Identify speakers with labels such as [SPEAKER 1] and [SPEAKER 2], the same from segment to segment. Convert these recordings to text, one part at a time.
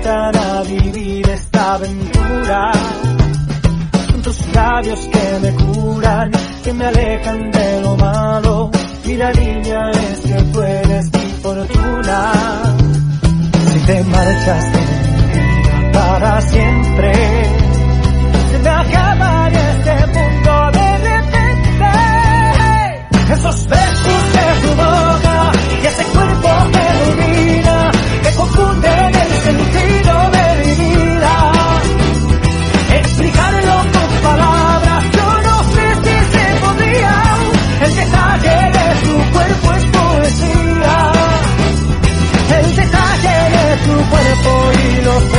[SPEAKER 1] invitan a vivir esta aventura. Son tus labios que me curan, que me alejan de lo malo. Mira, niña, es que tú eres mi fortuna. Si te marchas de mi vida para siempre, se me acabaría este mundo de repente. Esos besos de tu boca y ese cuerpo que domina, que confunden el sentido de mi vida. Explicarlo con palabras, yo no sé si se podría. El detalle de tu cuerpo es poesía. El detalle de tu cuerpo y los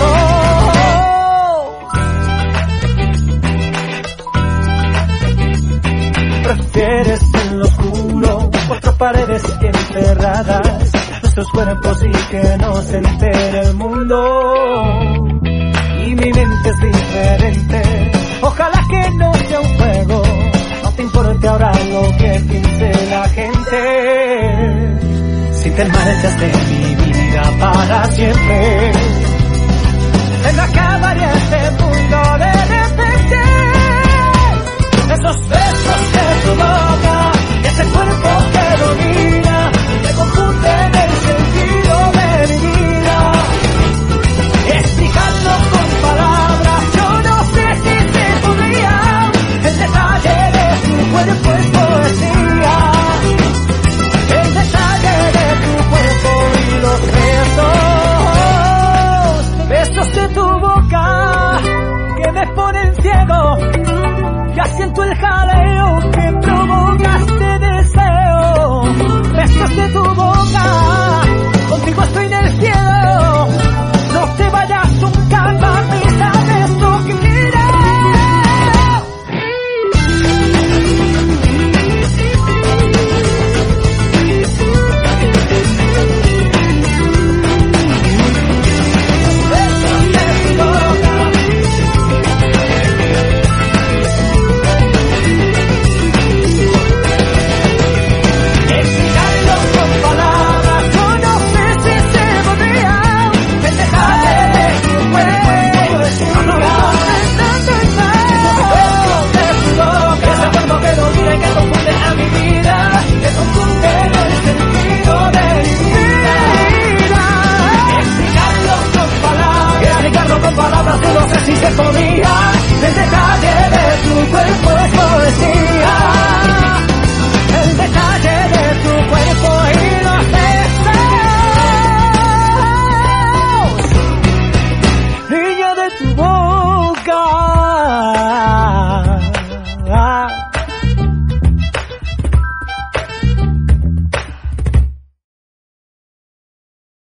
[SPEAKER 1] besos. Prefieres en lo oscuro, 4 paredes bien cerradas, nuestros cuerpos y que no se entere el mundo. Y mi mente es diferente, ojalá que no sea un juego, no te importe ahora lo que piense la gente. Si te marchas de mi vida para siempre, se me acabaría este mundo de repente. Esos besos de tu boca, ese cuerpo que domina, me confunden el sentido de mi vida. Explicarlo con palabras, yo no sé si se podría. El detalle de tu cuerpo es poesía. El detalle de tu cuerpo y los besos. Besos de tu boca que me ponen ciego. Ya siento el jaleo que provoca este deseo. Besos de tu boca, contigo estoy en el cielo. No te vayas nunca, mami, sabes lo que quiero. Con palabras, yo no sé si se podía.